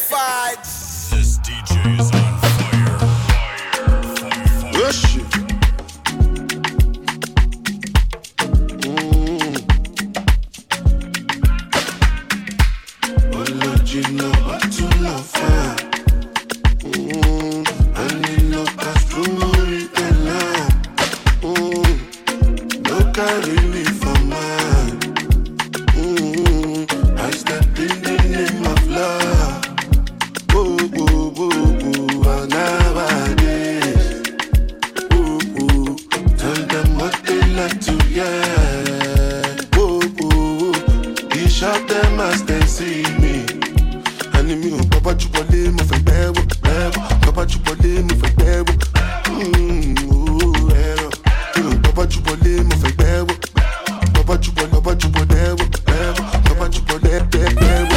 Certified. This DJ is on fire. Rush it. Original, but to love fire. I need no cash to worry and love. No carry me for mine. I step in the name of love. Ooh, ooh, ooh, ooh, nowadays. Ooh, ooh, tell them what they like to hear. Ooh, ooh, ooh, he shot them as they see me. Anime, Papa Chupole, mo fe bebo, bebo. Papa Chupole, mo fe bebo. Papa Chupole, mo fe bebo. Papa Chupole, bebo, bebo. Papa Chupole, bebo.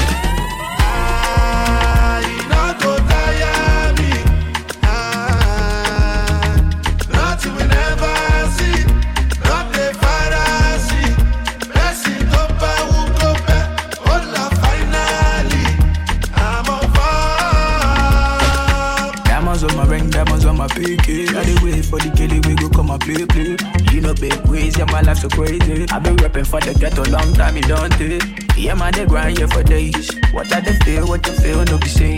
PK, I dey wait for the killie, we go come and play. You know big ways, yeah, my life so crazy. I been rapping for the ghetto long time, you don't take. Yeah, man, they grind here for days. What I they feel, what you feel, no be saying.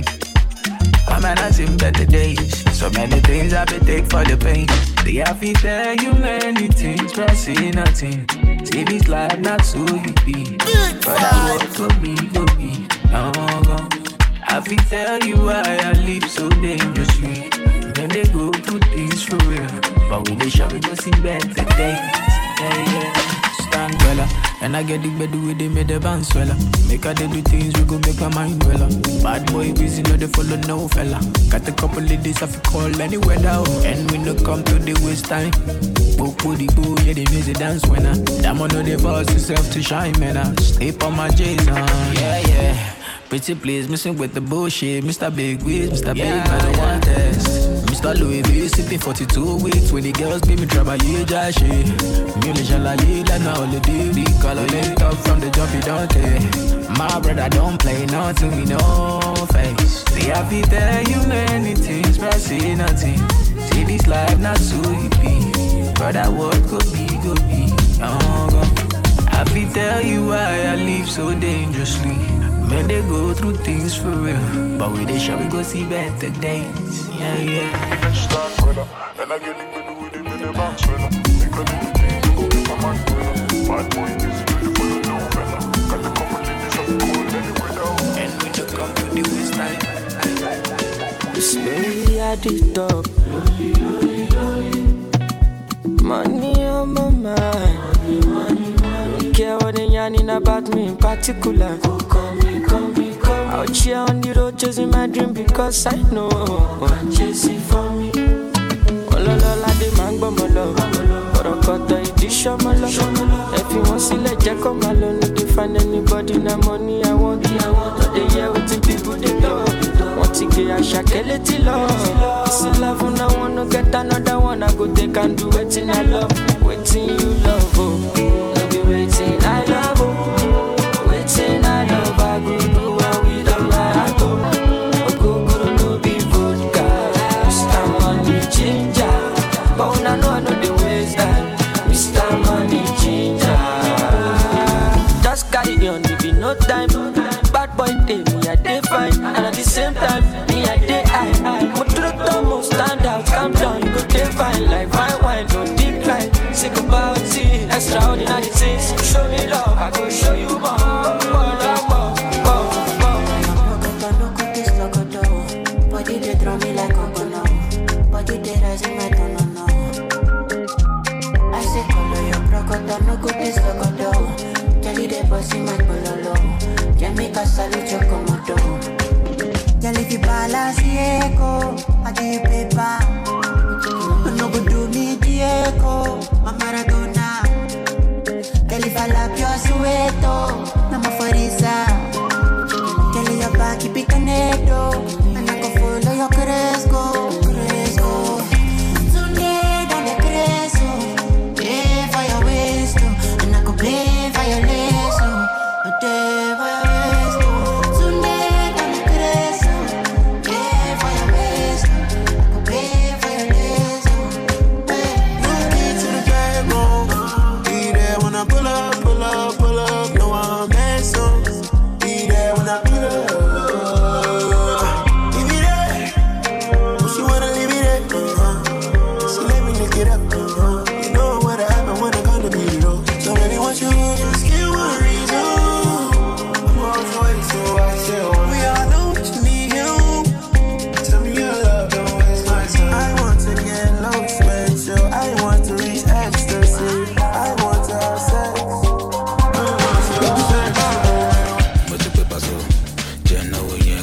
My man, I seen better days. So many things I been take for the pain. They have to tell you many things, but see nothing. See this life, not so you be. But I work for me, go be. No, go. I feel tell you why I live so dangerously. When they go through things for real, but when they show we go see better days. Yeah. Stand well, and I get the bed with them, make the band swell. Make her they do things, we go make my mind well. Bad boy busy, no they follow no fella. Got a couple of days I fi call any weather, and we no come to the waste time. Go yeah, they music dance winner. That man know they force yourself to shine, man. Sleep on my J's on, yeah. Pretty please, missing with the bullshit. Mr. Big Wiz, Mr. Big, I don't want this. Mr. Louis V, sipping 42 weeks. When the girls make me trouble, yeah, just shit. Musician like you, like now all the day. Big color, lit up from the jump, you don't take. My brother don't play nothing, we no face. They have to tell you many things, but see nothing. See this life, not so hippie. Brother, what could be, could be. Oh, I have to tell you why I live so dangerously. When they go through things for real, but when they shall we go see better days. Yeah. Start brother, and I get it with the bounce brother. Because the things go with my mind brother. Bad boy is beautiful, no fella. Got the couple of days of cold anyway now. And we just come to the waste time. Slowly at the top. Money on my mind. Don't care what they yarning about me in particular. Out here on the road chasing my dream because I know I'm chasing for me. Ololola de mango molo, orokoto idi shomolo. If you want see let Jack come alone, no dey find anybody na money I want. No dey hear wetin people dey talk. Want to get a shakele till love. This is love and I wanna get another one. I go take and do wetin I love, wetin you love. Oh, no be wetin I love. Oh, wetin I love I go do. No time, bad boy day, me I day fine, and at the same time, me I day high. But to the top, stand out, calm down, you go day fine, like fine wine, don't decline. Sick about it, extraordinary things. Show me love, I go show you more. Body they draw me like a bono, body they rise in my tono. I say color your procoto, no good is locoto. De bossy man pololo, ya me casalo chocomoto. Ya le di balas echo, I give you paper. No go do me Diego, my Maradona. Ya le fala pio sueto, na mo forisa. Ya le ya pa ki picaneto, na ko follow yo cresco. Today dale creso, play for your waist, and I go play for your leg. Today,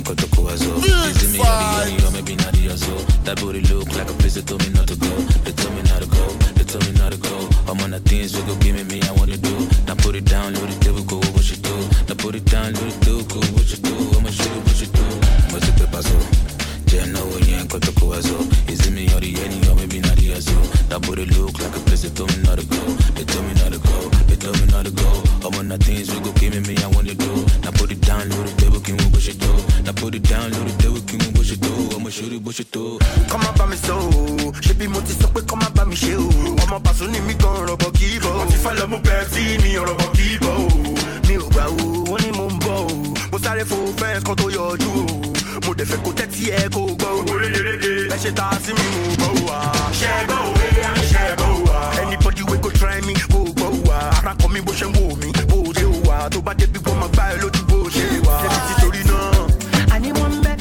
yanko to kuazo. Is it me or the only or maybe not the azo? That booty look like a place they told me not to go. They told me not to go, they told me not to go. I'm on the things we go give me I want to do. Now put it down, load it, they will go what you do. Now put it down, load it, do, go what you do. I'ma show you what you do. What's the paper so? Jenna when you ain't got to kuazo. Is it me or the only or maybe not the azo? That booty look like a place they told me not to go. They told me not to go, they told me not to go. I'm on the things we go give me I want to do. Now put it down, load it, they will give me what you do. Now put it down, load it, they will give me what you do. I'ma show you what you do. Come up by me so, she be multi so quick, come up by me show. I'm a passo ni mi con robo kibo. Ti fa lo mo persi mi robo kibo. Mi o gba o, oni mo nbo. Mo sáré fo fence kan tó yọjú. Mo dẹ̀ fẹ́ kó tẹ́tí ẹ kó gbọ́. Ẹ ṣe ta sí mi mo gbọ́ wa. Ṣẹ́gbọ́ òwe à ń ṣẹ́gbọ́ wa. Anybody wey go try me kó gbọ́ wa. Ara kan mi bó ṣe ń wò mí, bó ṣe wà. Tó bá débi wọ́n máa gbá ẹ lójú bó ṣe wà. Ṣé ti torí náà? Àní wọ́n bẹ́.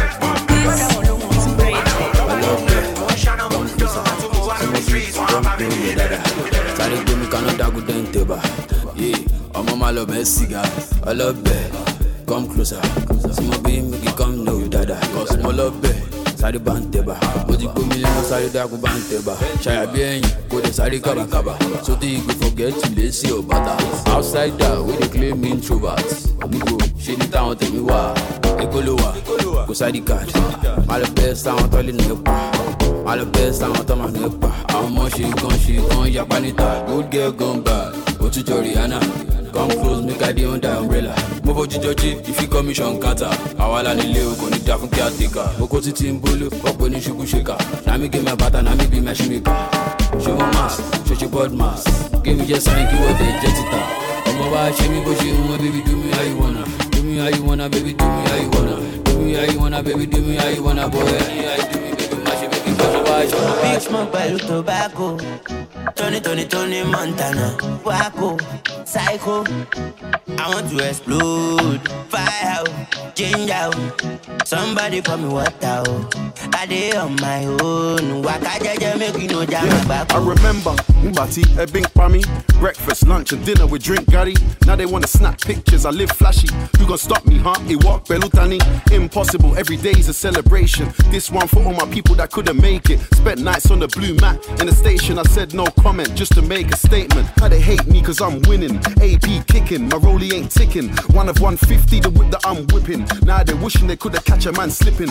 Sorry, give me Canada good and teba. Yeah, I'm on my love cigar. I love bed. Come closer. See my baby, make it come no dada. Cause my love bed. Sorry, banteba. But you come million, sorry, dagu banteba. Shaya bien, go the sorry kaba kaba. So they go forget to lazy your butter. Outside that, we they claim introverts. Nigo, she the town, tell me why. Ekolowa, go side the card. My best sound, all in the pa. All the best sound, all in the pa. How much she gone, Japanita. Good girl gone bad. Go to Joriana. Come close, make I the under umbrella. Move on Joji, if you commission kata. Awala ni leo, koni dafu kiatika. Moko titi mbulu, wakwe ni shuku shika. Na mi give my bata, na mi be my shimika. Show my mask, show your board mask. Give me just sign, give what they jet it up. Come over, show me, go show me, baby, do me how you wanna. Do me how you wanna, baby, do me how you wanna. Do me how you wanna, baby, do me how you wanna. Boy, any how you do me, baby, mash it, make it go so Big smoke by tobacco. Tony Montana. Waco, psycho. I want to explode. Fire out, change out. Somebody pour me water. I dey on my own. Waka jaja make you know jam back. I remember Mbati, Ebink Pami. Breakfast, lunch and dinner with drink Gary. Now they wanna snap pictures, I live flashy. You gon' stop me, huh? It walk Belutani. Impossible, every day's a celebration. This one for all my people that couldn't make it. Spent nights on the blue mat. In the station I said no comment, just to make a statement. How they hate me cause I'm winning. AP kicking, my rollie ain't ticking. One of 150, the whip that I'm whipping. Now they wishing they could've catch a man slipping.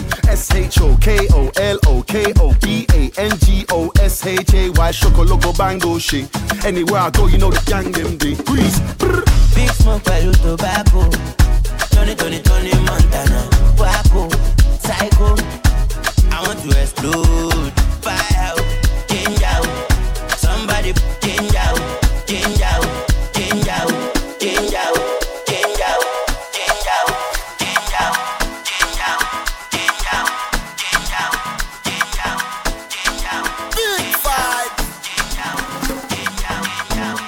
SHOKOLOKOBANGOSHAY Shokologo bango shit. Anywhere I go, you know the gang them they breeze. Big smoke by tobacco. Tony Montana. Waco, psycho. I want to explode. Fire out, change out. Somebody change out, change out, change out, change out, change out, change out, change out, change out, change out, change out, change out, change out. Big five. Change out, change out, change out.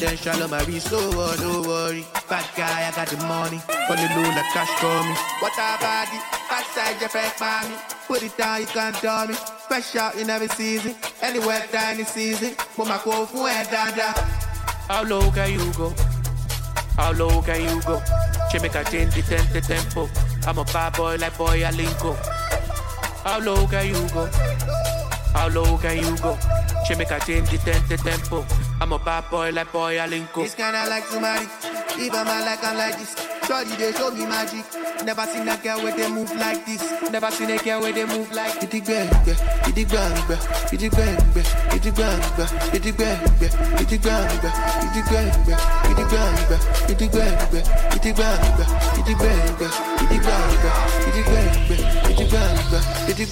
Potential on my wrist, no worry. Bad guy, I got the money. On the low like cash for me. What a body, backside your fake mommy. Put it down, you can't tell me. Fresh out in every season. Anywhere down the season. But my go for head down. How low can you go? How low can you go? She make a change the tempo. I'm a bad boy like boy Alinko. How low can you go? How low can you go? She make a change the tempo. I'm a bad boy like boy Alinko. It's kinda like somebody. If I'm like this. Shorty, they show me magic. Never seen a girl where they move like this. Never seen a girl where they move like this. It's bang, it's bang, it's bang, it's bang, it's bang, it's bang, it's bang, it's bang, it's bang, it's bang, it's bang, it's bang, it's bang, it's bang, it's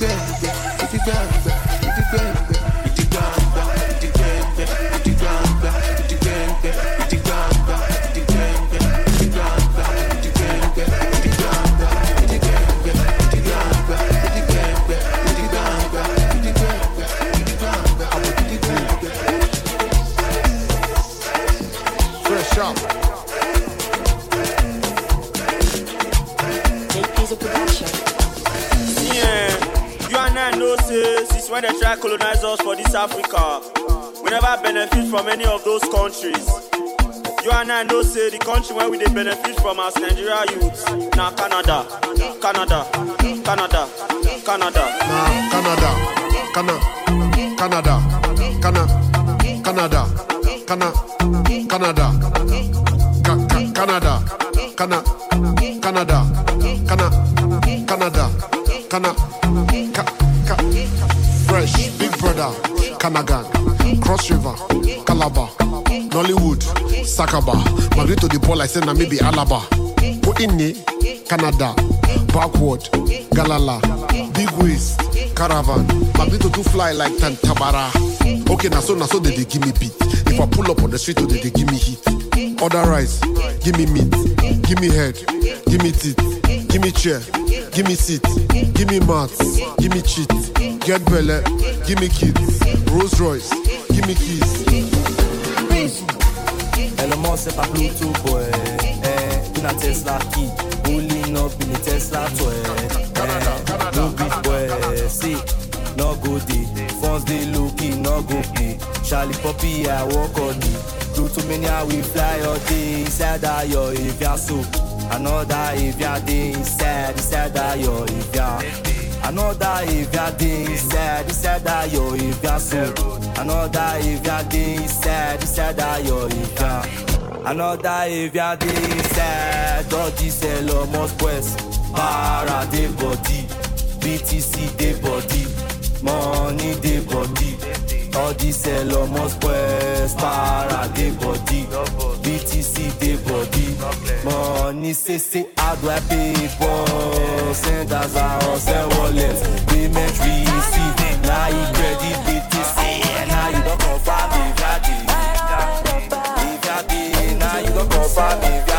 Since when they try to colonize us for this Africa, we never benefit from any of those countries. You and I know say the country where we they benefit from as Nigeria youths. Now Canada. Nah, Canada. Canada. Canada. Canada. Canada. Canada. Fresh, Big Brother, Kanagan, Cross River, Calabar, Nollywood, Sakaba, Married to the ball I said na maybe Alaba. Put in Canada, Backward, Galala, Big Waist, Caravan, Married to do fly like Tantabara. Okay, na so they give me beat. If I pull up on the street, they give me heat. Order rice, give me meat, give me head, give me teeth, give me chair, give me seat, give me mats, give me cheat. Get belly, give me kids. Rolls Royce, give me keys. Elon Musk c'est pas Bluetooth boy. Une Tesla key, pulling up in the Tesla toy. No beef boy, see, no go day. Phones they looking, no go pay. Charlie Poppy, I walk on me. Do too many, I will fly all day. Inside that yo, if you're so. Another if you're day inside that yo, if you're. Another if you're day inside that yo, if you're so. Another if you're day inside that yo, if you're. Another if you're day inside, all this Elon Musk pues. Para de body, BTC de body, money de body. All this Elon Musk pues. Para de body, BTC de body, money say how do I pay for? Send as a send wallet, payment receipt. Now you credit BTC, now you don't confirm if you're dead. Now you don't confirm if you're dead.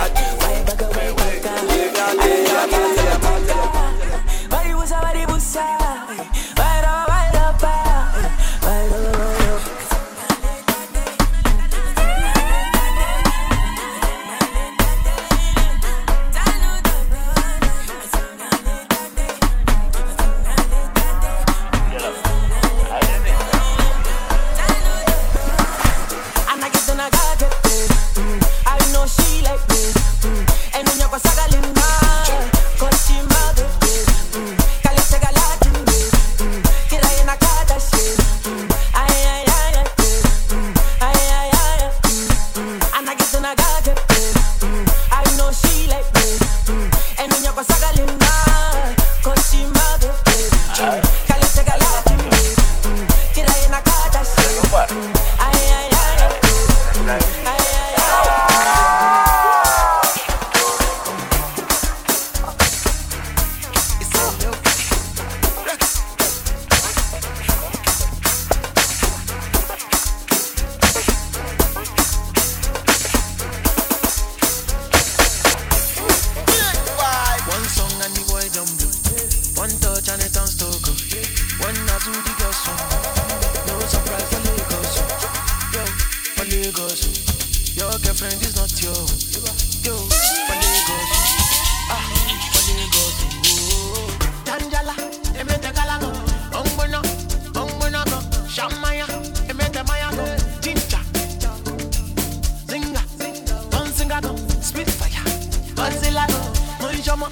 girlfriend is not yo. For Lagos. For Lagos. Tanjala, emete kalago. Ongbono, Shamaya, emete mayago. Jinja, Zinga, Don Singago, Spitfire, Godzilla, Monjama,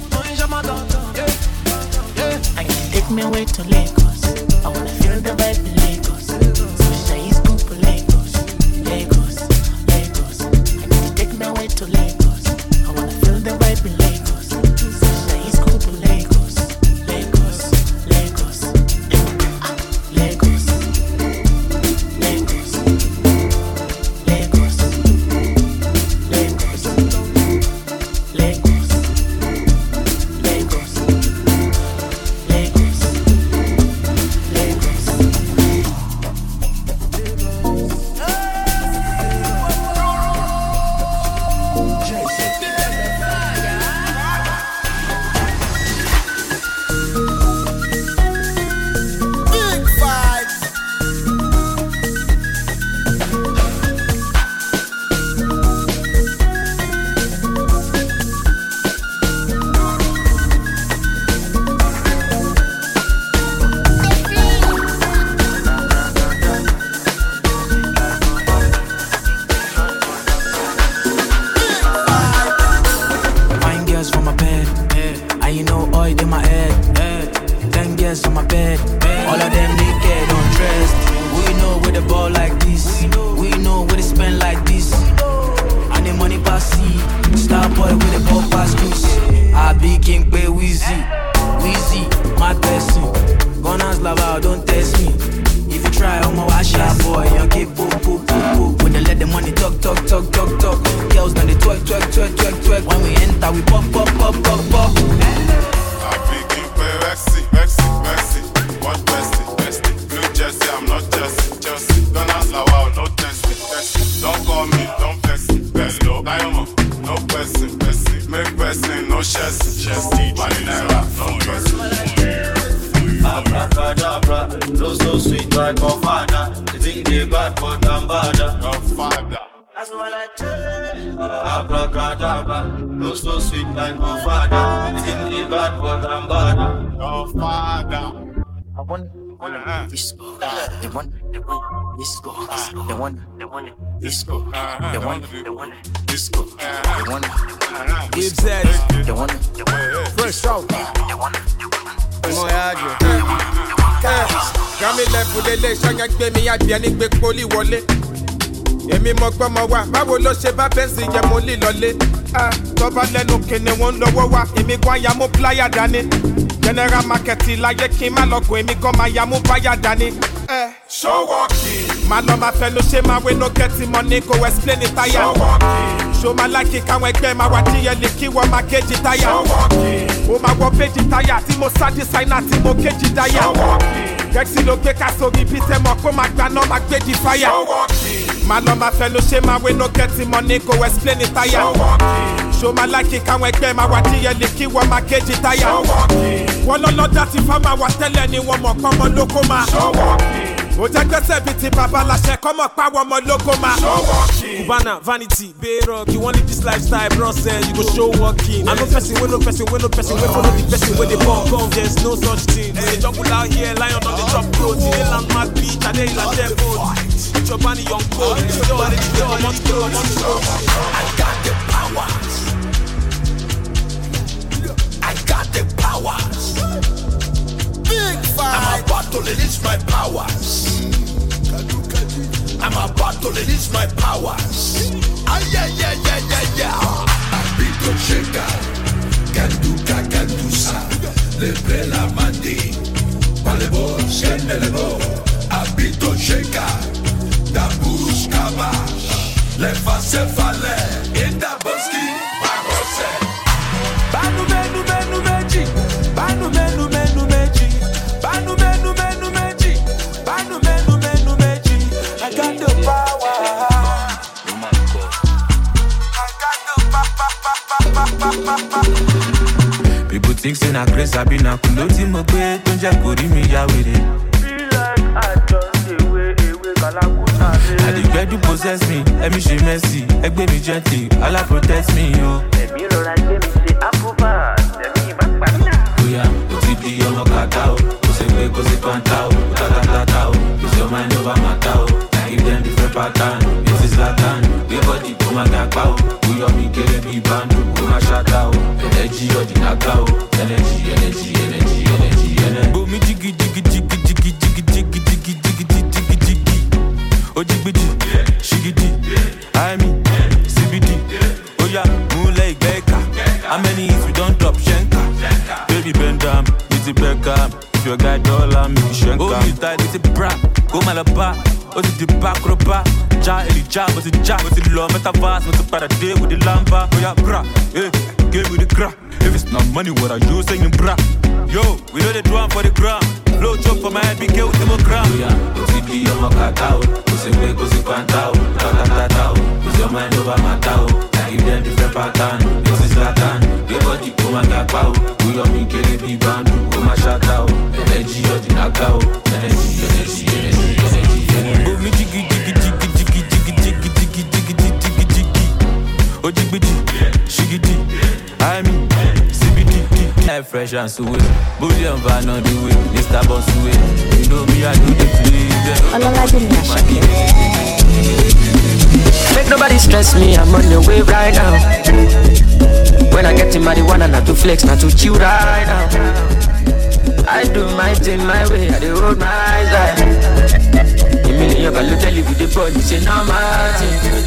yeah. I can take me away to Lagos. I wanna feel the vibe in Lagos. Switch East Group of Lagos. I can take me away to Lagos. I wanna feel the vibe in Lagos. Switch East Group of Lagos. Lagos. Lagos. Lagos. Èmi mo gbọ́ mọ wá, báwo ló ṣe bá bẹ́ǹsì yẹ mo lè lọlé. Tọ́ba lẹ́nu kìnì wọn lọ́wọ́ wá, èmi gan ya mú pláyà dání. General market láyé kí n má lọ́gùn, èmi gan máa ya mú báyà dání. Ṣọ́wọ́kì. Má lọ máa fẹnu ṣe máa wé no get money kò explain it táyà. Ṣọ́wọ́kì. Ṣó máa láìkí káwọn ẹgbẹ́ máa wá díyẹlì kí wọ́n máa kéjì táyà. Ṣọ́wọ́kì. Ó máa wọ péjì táyà tí mo sá dísáínà tí mo kéjì táyà. Ṣọ́wọ́kì. Gẹ́gẹ́ ló gbé ká sórí bí tẹ́ mọ̀ kó máa gbaná máa gbé di fáyà. Má lọ máa fẹnu ṣe máa wé no get money kò explain it táyà. Ṣó máa láìkí káwọn ẹgbẹ́ máa wá díyẹlì kí wọ́n máa kéjì táyà. Wọ́n lọ́lọ́dá ti fá máa wà tẹ́lẹ̀ ni wọ́n mọ̀ kọ́mọ lóko máa. Ó jẹ́ gbẹ́sẹ̀ bíi ti bàbá láṣẹ kọ́mọ pàwọ́ ọmọ lóko máa. Cubana, vanity, Bayrock, you want live this lifestyle, bro, say you go show walking. I'm no person, we no person, we follow the person where they born come. There's no such thing. There's a jungle out here, lion on the top road. In the landmark beach, and they like their boat. With your bunny young cold, your body, your monster. I got the powers. I got the powers. Big fight. I'm about to release my powers. I'm about to release my powers. Yeah. Abito Cheka, Kandusa, Lebre la Mandi, Palebo, Senelebo, Abito Cheka, Dabus Kaba, Leva Cefale, Inda Boski, Barose. Banu meji, Banu meji, Banu meji, Banu meji. I got the power. People think say na grace I be na kulo ti mo pe to je kori mi ya were. Be like I just the way I the bed to possess me, let me she messy. Egg me gently, Allah protect me, yo. Oya, OTD, ọmọ kàkà o. Kò sí pé kò sí pàǹtà o. Tata o, it's your mind over matter o. I give them different pattern, this is Latin. We body kò má gàpá o. Oyọ̀ mi kéré bí bandu, kò má ṣáta o. Energy ọ̀dì nàgà o. Energy. Bomi jiggy. Ojigbiji, shigidi, I mean, CBD. Oya, moonlight baker. How many hits we don't drop shenka? Baby bend down, it's a Beckham. If your guy dollar, me shenka. Oh, you tight, it's a bra. Go malaba, oh, it's the back ropa. Ja, Elijah, but it's ja, but it's low. Metaverse, but it's para day with the lamba. Oya, bra, eh, give me the crack. If it's not money, what are you saying, bra? Yo, we know they do one for the gram. Blow chop for my head, be careful with the gram. Oya, OTD, ọmọ kàkà o. Kò sí pé kò sí pàǹtà o. Tata o. It's your mind over matter o. I give them different pattern. This is Latin. Your body kò má gàpá o. Oyọ̀ mi kéré bí bandu, kò má ṣáta o. Energy ọ̀dì nàgà o. Energy. Bomi jiggy. Ojigbiji, shigidi, I mean, CBD. Air fresh and sweet, booty and van on the way. Mr. Boss way, you know me, I do the play. Make nobody stress me, I'm on the way right now. When I get in marijuana, not to flex, not to chill right now. I do my thing my way, I do hold my eyes. A million can tell you with the ball, it's a normal thing.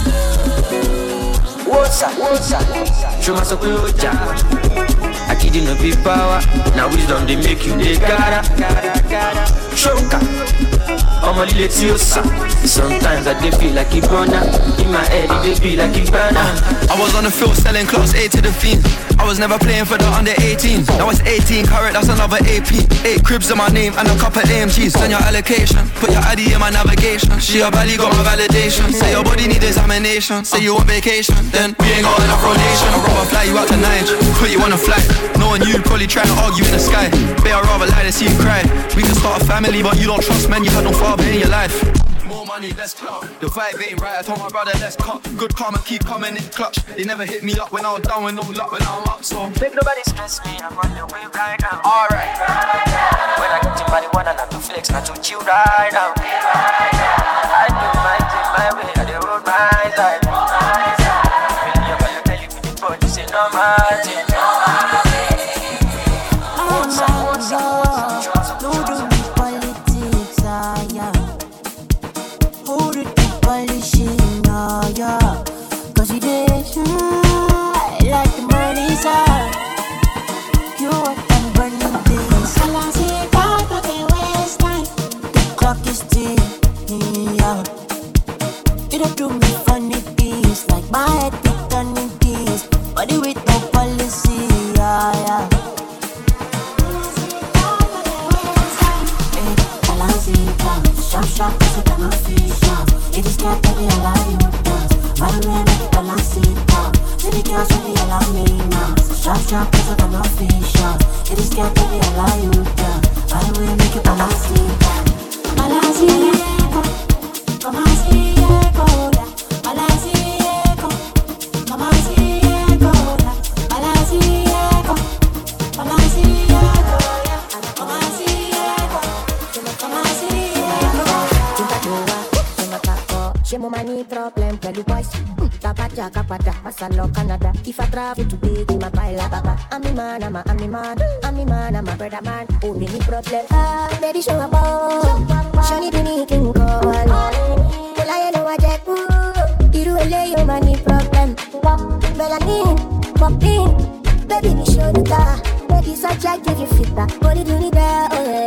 What's up? Show myself a jack. I kid you no big power. Now wisdom they make you they gotta. Shoka. I'm a little tiosa. Sometimes I dey feel like a burner. In my head it dey feel like a burner. I was on the field selling class A to the fiends. I was never playing for the under 18. Now it's 18 carat, that's another AP. 8 cribs in my name and a couple AMGs. Send your allocation, put your ID in my navigation. She a valley got my validation. Say your body need examination. Say you on vacation, then we ain't got enough rotation. I'd rather fly you out to Niger, put you on a flight. Knowing you probably trying to argue in the sky. But I'd rather lie than see you cry. We can start a family but you don't trust men. You had no father in your life. More money, less clout. The vibe ain't right, I told my brother let's cut. Good karma keep coming in clutch. They never hit me up when I was down with no luck when I'm up, so make nobody stress me, I'm on the way right now. Alright. When I get to marijuana, not to flex, not to chill right now. I do my thing my way, I do roll my side. Million can tell you with the body, say no my thing. Cause you did, like the money's out. You want them burning things. All I see is back, but they waste time. The clock is ticking out. You don't do me funny things, like my head be turning things. Body with no policy, yeah. All I see is back, sharp, cause you cannot feel sharp. It is not to be alive, you dance. My way make it all I see down. See the girls really allow me now. Sharp, cause I cannot feel sharp. It is not to be alive, you dance. My way make it all I see down. All I see is come on, see it go. All I see is come on, see it go. All I see is come on, see it go. Come on, see it go. Come on, see it go. J'ai mon mani problème, plein de boys. Tapacha, capata, passalo Canada. If I travel today, they might buy la baba. I'm the man, I'm a brother man. Only me problem. Baby, show up, show me the making call. Well, I know what I do. You do a lay your money problem. Melanin, pop in. Baby, me show the car. Baby, such a give you fit that. What do you need there?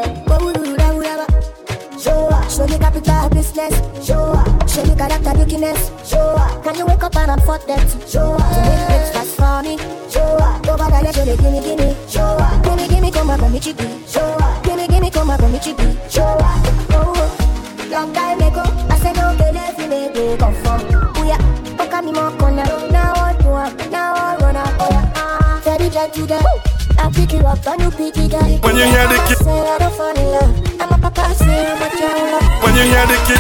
Show me capital business. Show me character weakness. Can you wake up and afford that? To make breakfast for me. Go back and show me, gimme. Gimme, come up on me chicky. Gimme, come up on me chicky. Oh, long time ago, I said don't believe you make me conform. Oh yeah, fuck me more corner. Now I run up. Oh yeah, very gentle girl. I pick you up and you pick it up. When you hear the kid, say I don't fall in love. I'm a papa, say I'm a child. When you hear the kick,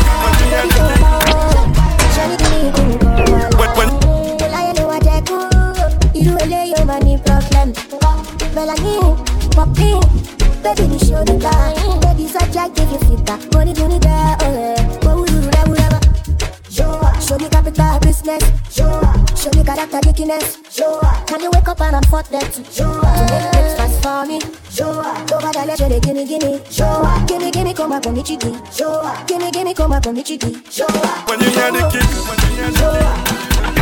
baby, you show the time. Baby, such a give you feedback. Money, money, girl, show me capital business. Show me character weakness. Can you wake up and I'm fucked that too? To make breakfast for me. Over the ledge, gimme. Gimme, come up on me, chicky. Gimme, come up on me, chicky. when you hear the kick,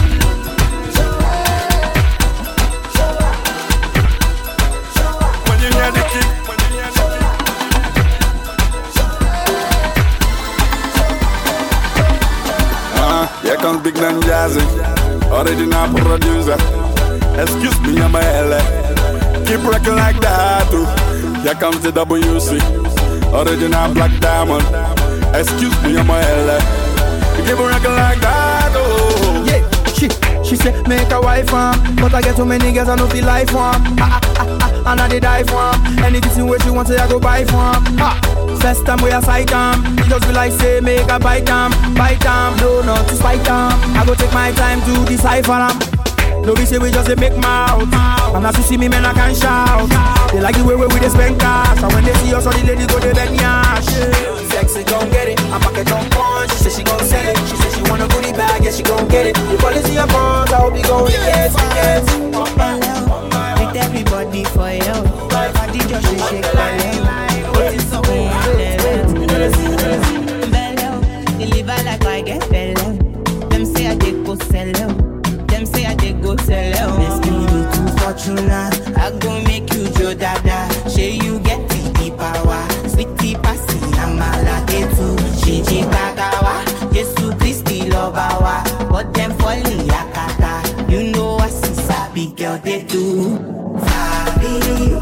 here comes Big Dan Jazzy, original producer. Excuse me, I'm a LA. Keep rocking like that too. Here comes the WC, original Black Diamond. Excuse me, I'm a LA. Keep rocking like that oh. Yeah, she said make a wife but I get too many girls I know feel life and I did die for anything where she wants I go buy for First time we a sight it just be like say make a bite no not to spite I go take my time to decipher no be say we just make mouth and as you see me man I can shout they like the way we just spend cash and when they see us all the ladies go they bend yash sexy gon' get it I'm back at don't punch she say she gon' sell it she say she want a goodie bag yeah she gon' get it the policy of phones I hope you gon' yes with everybody for you body just shake deliver like I get bello. Them say I dey go sell them say I dey go sell Let's give me two fortuna I go make you Joe Dada say you get the power sweetie passy amala too Shiji Kagawa Jesu Christi lovawa but them falling yakata you know I see sabi girl they do sabi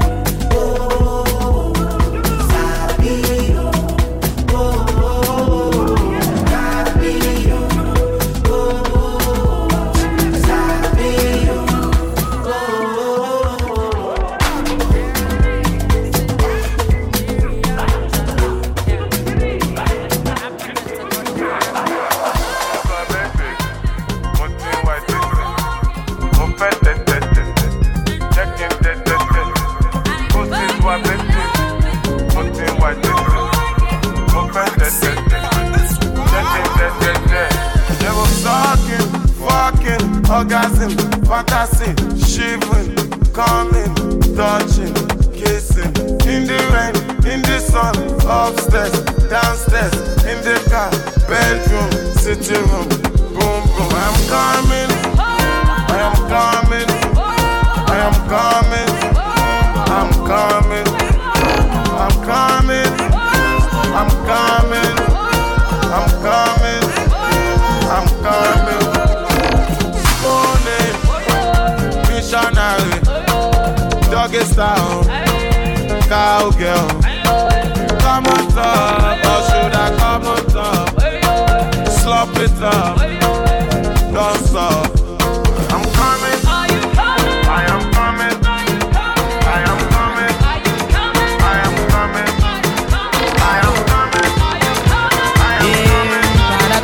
orgasm, fantasy, shivering, coming, touching, kissing, in the rain, in the sun, upstairs, downstairs, in the car, bedroom, sitting room, boom, boom. I'm coming, I am coming, I am coming, I'm coming, I'm coming, I'm coming, I'm coming, I'm coming. Doggy style, cowgirl. Come on top, or should I come on top? Slop it up, don't stop. I'm coming, I am coming, I am coming, I am coming, I am coming, I am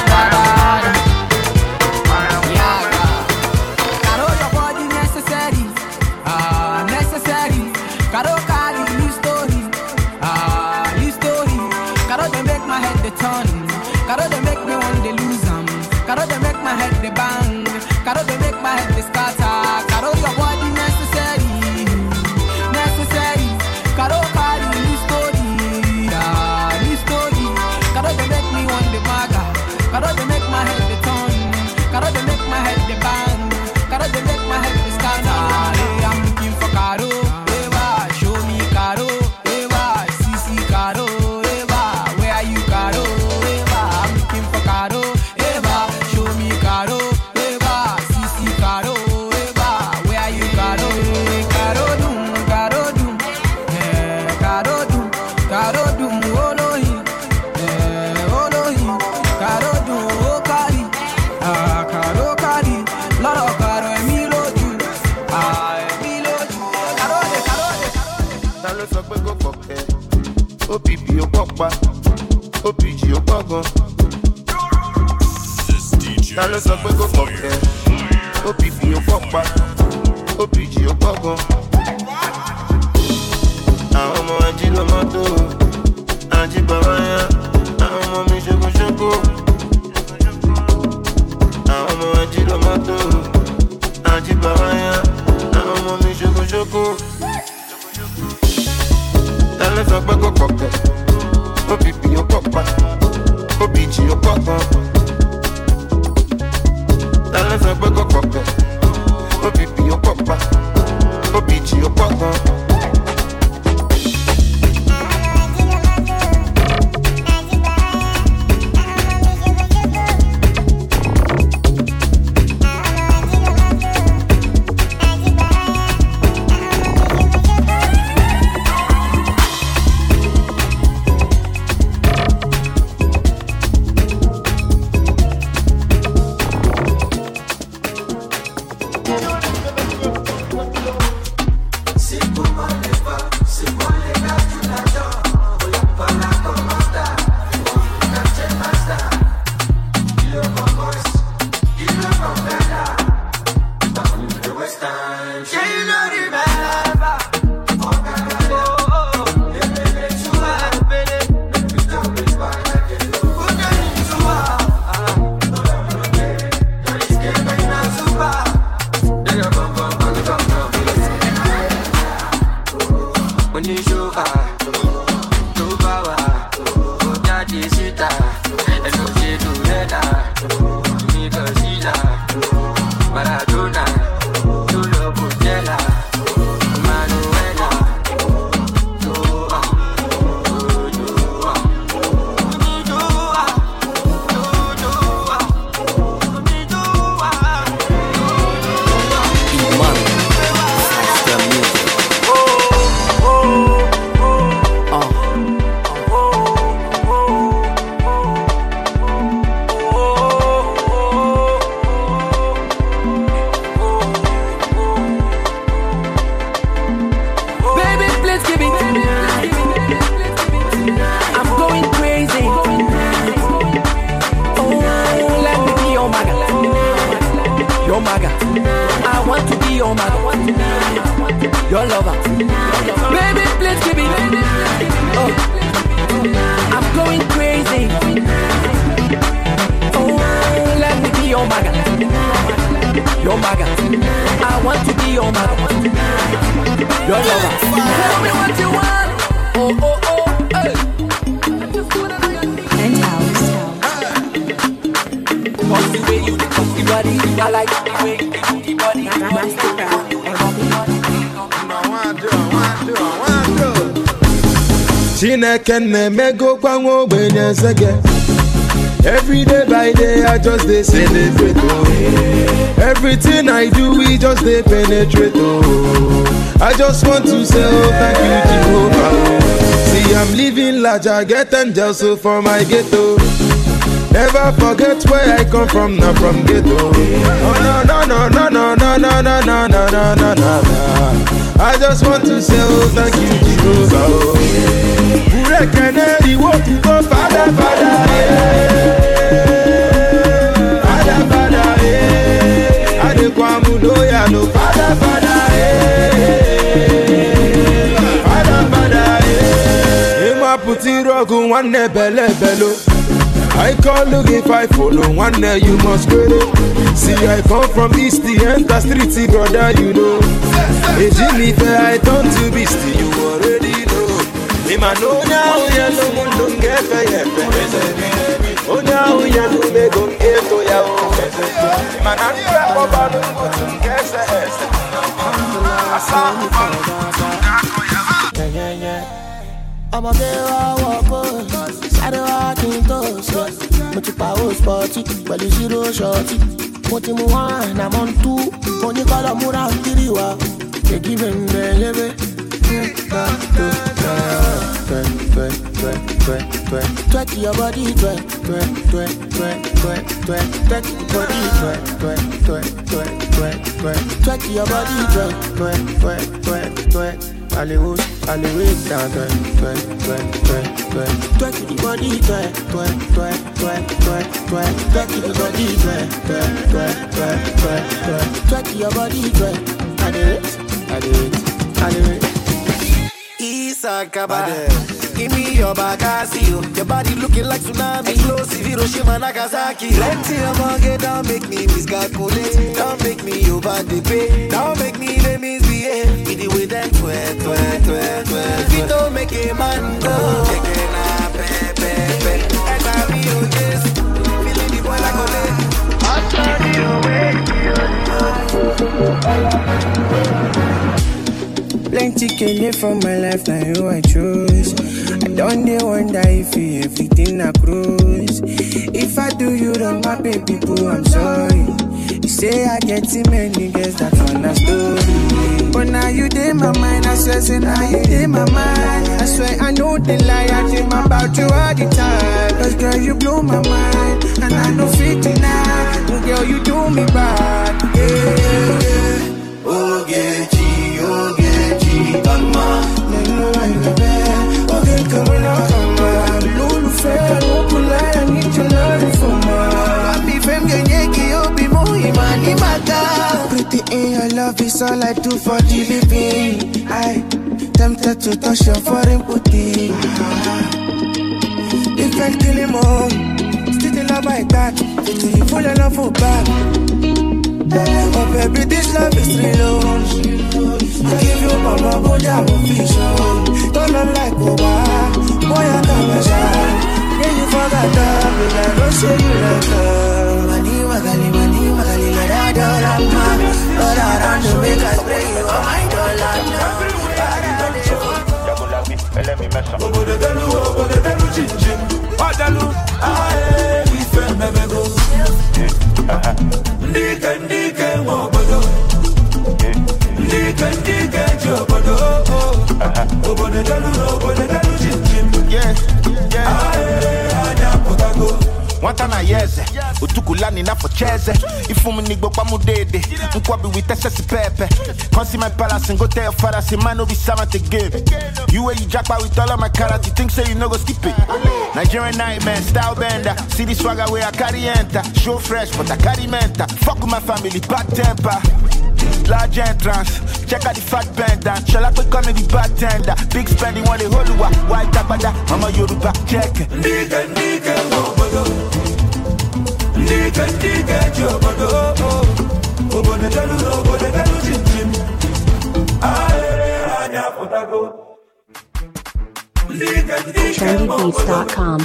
Caro they make me want to lose them. Caro they make my head the bang. Caro they make my head the scatter. Caro your body necessary, necessary. Caro carry new story, new story. Caro they make me want the maga. Caro they make my head the turn. Caro they make my head the bang. Caro they make my head the scatter. Hey, I'm looking for Caro. Eva, show me Caro. Eva, CC Caro. Eva, where are you Caro? OPG ó pọ̀ gan. Ta ló sọ pé kò pọ̀ kẹ́? OPP ó pọ̀ pa. OPG ó pọ̀ gan. Àwọn ọmọ ají ló mọ́tò. Ají bàbá yá. Àwọn ọmọ mi ṣokoṣoko. Àwọn ọmọ ají ló mọ́tò. Ají bàbá yá. Àwọn ọmọ mi ṣokoṣoko. Ta ló sọ pé kò pọ̀ kẹ́? OPP ó pọ̀ pa. OPG ó pọ̀ gan. Ta ló sọ pé kò pọ̀ kẹ́? OPP ó pọ̀ pa. OPG ó pọ̀ gan. Every day by day I just dey celebrate oh. Everything I do we just dey penetrate oh. I just want to say oh thank you Jehovah oh. See I'm living large, I get angels so for my ghetto. Never forget where I come from, not from ghetto. Oh no no no no no no no no no no no no no. I just want to say oh thank you Jehovah oh. Ure keneri wo go Father Father Father Father Adekwamu loya no Father Father Father Father Ema puti rogu wane bele belo. I call look if I follow one day you must credit. See I come from East the enter street brother you know. A Jimmy fair I turn to beast you already know. Ima no now ya no mundo ngefe yefe. Oh now ya no me go ngeto ya o. Ima na nira koba no mundo ngese ese. Asa I'm a girl walk on, I don't walk in toes. But you power sporty, well you zero shorty. What you want, I'm on two. When you call a mura kiriwa, you give him baby. Twerk your body, twerk your body, twerk your body, twerk. Hollywood, down, twerk the body, twerk the body, twerk your body, twerk. I do it. Isakaba, give me your Bakasio. Your body looking like tsunami, explosive Hiroshima, Nagasaki. Plenty of money, don't make me miscalculate. Don't make me over the pay. Don't make me the misbehave. With the way that twerk. If you don't make a man go, take it up, pepe. And I be your yes, feeling the boy like a leg. I'll turn it away. Plenty killing from my life, now you I choose. I don't wonder if you everything I cruise. If I do you wrong, my baby boo, I'm sorry. You say I get too many girls, that's on the story. But now you in my mind, I swear, say now you in my mind. I swear I know the lie, I dream about you all the time. Cause girl, you blow my mind, and I know fit tonight. Oh girl, you do me bad, yeah. Oh yeah, come on, okay, come on. Lulu fair, no polite, I need your love for more. Happy fame, you'll be more money, my God. Pretty in your love is all I do for the living. I tempted to touch your foreign booty. If I kill him all, still the love I got. Till you full of love for back. Oh baby, this love is real. I give you my love, but I'm official. Don't look like Boba, boy I got my shine. Yeah, you forgot that, but I don't say you like her. Money, magali, let I dollar, man. But I don't know, make us pray you on my dollar now. Let me mess up. Obo de delu, chin. Odalu, aye, we feel never go. Ndike, wobodo. Ndike, jobodo. Obo de delu, chin. Yeah. Aye, anya potago. Wantana yeze, utukulani na focheze. Ifumu nigbo kwa mudede, nkwabi witese si pepe. Consi my palace and go tell your father, say man no be someone to give. You where you jackpot with all of my karate, think say you no go skip it. Nigerian nightmare, style bender. See the swagger where I carry enter. Show fresh, but I carry mental. Fuck with my family, bad temper. Large entrance, check out the fat bender. Shall I quick comedy bartender? Big spending one the whole white tabada. Mama Yoruba, check. Ndike, wobodo. Ndike, jobodo. Obo de delu, chin. Aye, anya potago. Trendybeats.com.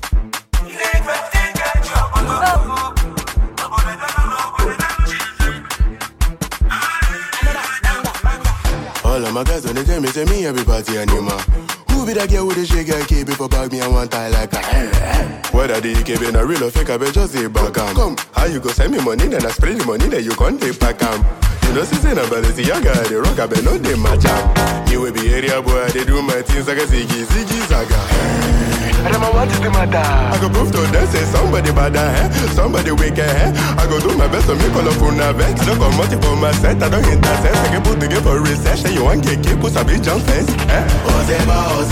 All of my guys when they tell me everybody animal. Who be that girl with the shake and keep it for bag me and one tie like that? Whether the EKB in a real or fake, I bet just say back am. Come, how you go send me money, then I spray the money, then you can't take back am. You know, since I'm about to see young guy, they rock, I bet no they match up. You will be area boy, they do my things like a ziggy saga. And what is the matter? I go prove to them, say somebody bad, somebody wicked, I go do my best to make all of you nervous. I don't come out for my set, I don't intercept. I can put together for recession, you want get keep, put a big jump fence. Ozeba.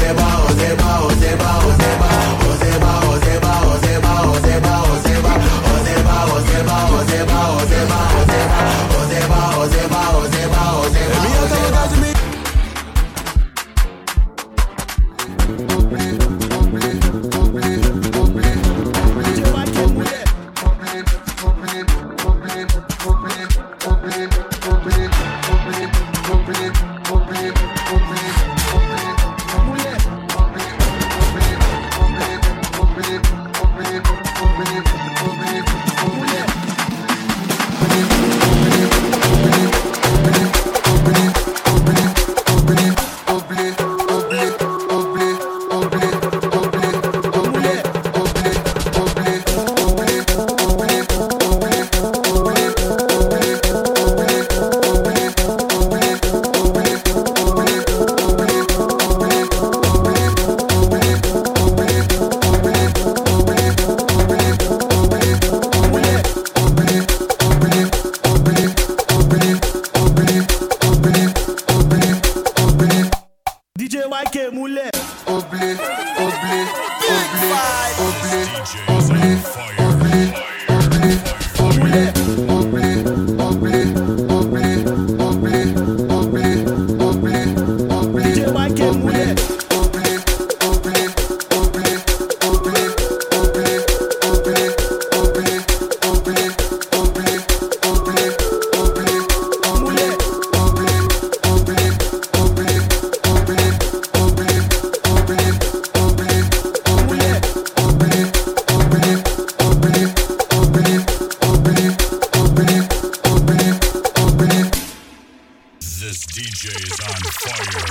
Moulin. Oblé, oblé, oblé, oblé, oblé, oblé, oblé, oblé, oblé, oblé, oblé, oblé, DJ Michael Moulin. oblé, oblé, oblé, oblé, oblé, oblé, oblé, oblé, oblé, oblé, oblé, Moulin. oblé, oblé, oblé, oblé, oblé, oblé, oblé, Moulin. This DJ is on fire.